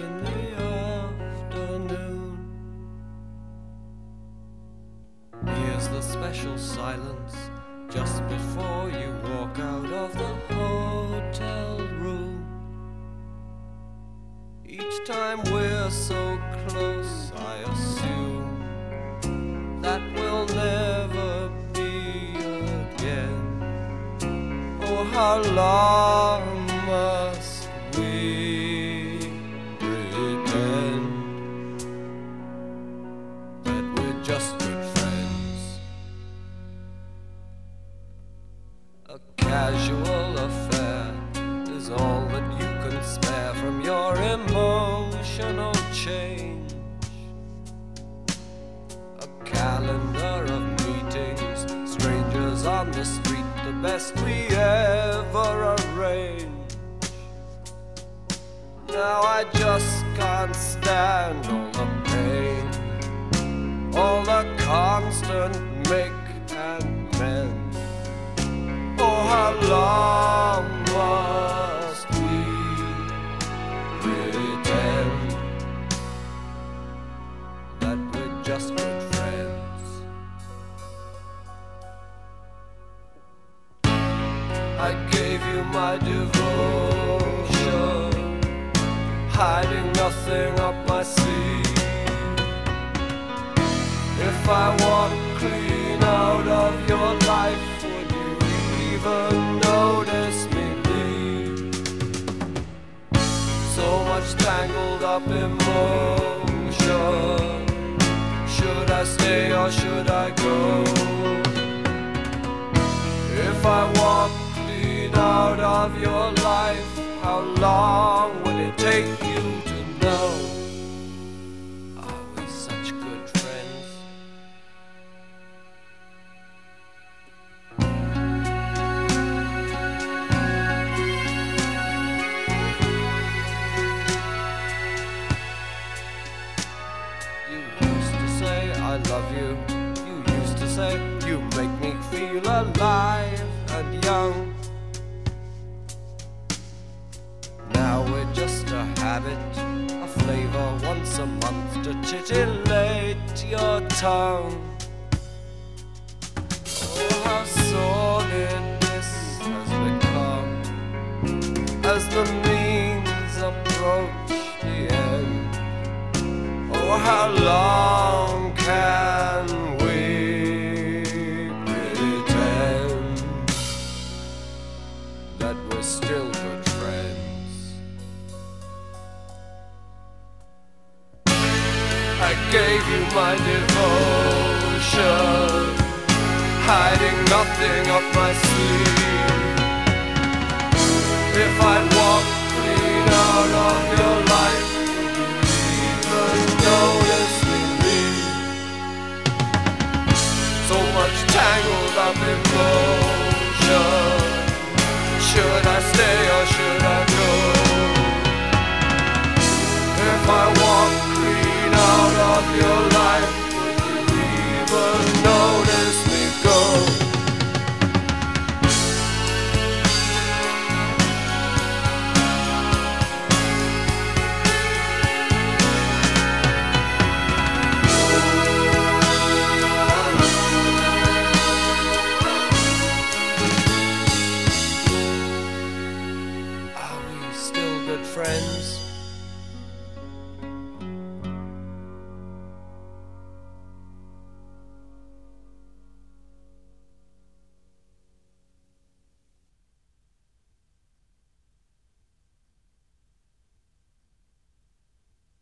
in the afternoon. Here's the special silence just before you walk out of the hotel room. Each time we're so close, I assume that we'll never be again. Oh, how long must we pretend that we're just good friends? A casual affair is all that you can spare from your emotional change. A calendar of meetings, strangers on the street, the best we ever arrange. Now I just can't stand all the pain, all the constant make and mend. Oh, how long must we pretend that we're just good friends? I gave you my devotion, hiding nothing up my sleeve. If I walk clean out of your life, would you even notice me leave? So much tangled up emotion. Should I stay or should I go? If I walk clean out of your life, how long will it take you to know? Are we such good friends? You used to say I love you. You used to say you make me feel alive and young. Now we're just a habit, a flavor once a month to titillate your tongue. Oh, how sordid this has become as the means approach the end. Oh, how long can we pretend that we're still good friends? I gave you my devotion, hiding nothing up my sleeve. If I'd walk clean out of your life,